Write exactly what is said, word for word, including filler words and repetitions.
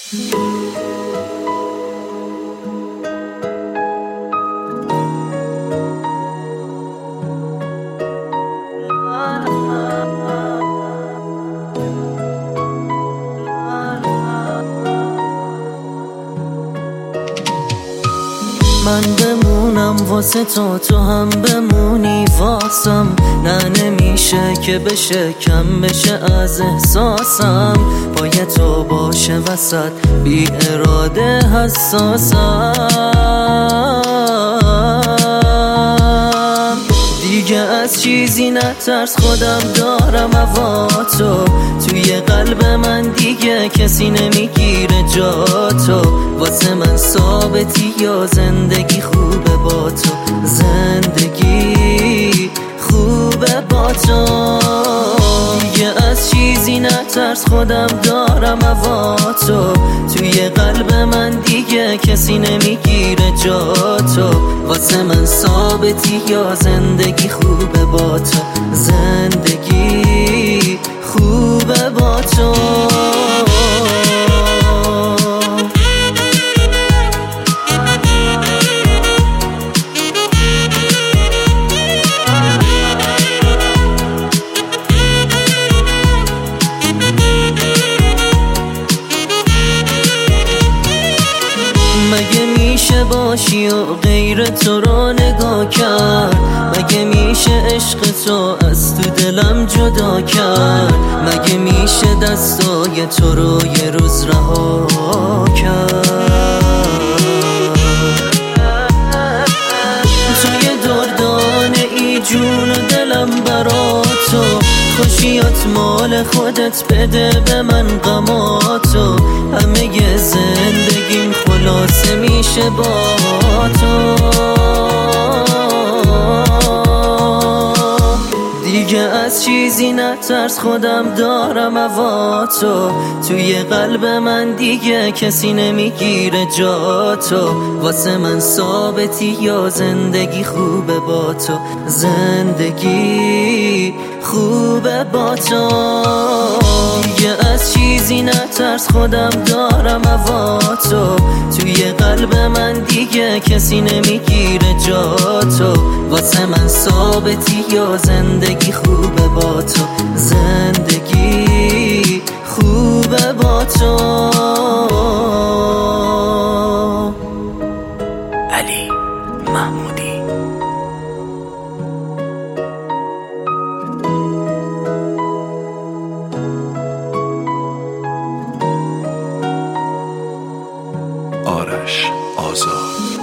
من بمونم واسه تو، تو هم بمونی واسم. نه نمیشه که بشه کم بشه از احساسم. پای تو باشه وسط بی اراده حساسم. دیگه از چیزی نترس، خودم دارم هوا تو. توی قلب من دیگه کسی نمیگیره جا تو. واسه من ثابتی یا زندگی خوبه با تو، زندگی خوبه با تو. دیگه از چیزی نترس، خودم دارم هوا تو. توی قلب من دیگه کسی نمیگیره جا تو. واسه من ثابتی یا زندگی خوبه با تو، زندگی خوبه با تو. مگه میشه باشی و غیر تو رو نگاه کرد؟ مگه میشه عشق تو از تو دلم جدا کرد؟ مگه میشه دستای تو رو یه روز رها کرد؟ توی دردانه ای جون و دلم برا تو. خوشیات مال خودت، بده به من غماتو. همه زندگیم خلاصه میشه با تو. دیگه از چیزی نترس، خودم دارم هوا تو. توی قلب من دیگه کسی نمیگیره جا تو. واسه من ثابتی یا زندگی خوبه با تو، زندگی خوبه با تو. دیگه از چیزی نترس، خودم دارم هوا تو. توی قلب من دیگه کسی نمیگیره جا تو. واسه من ثابتی یا زندگی خوبه با تو، زندگی خوبه با تو. علی محمودی. آرش آزاد.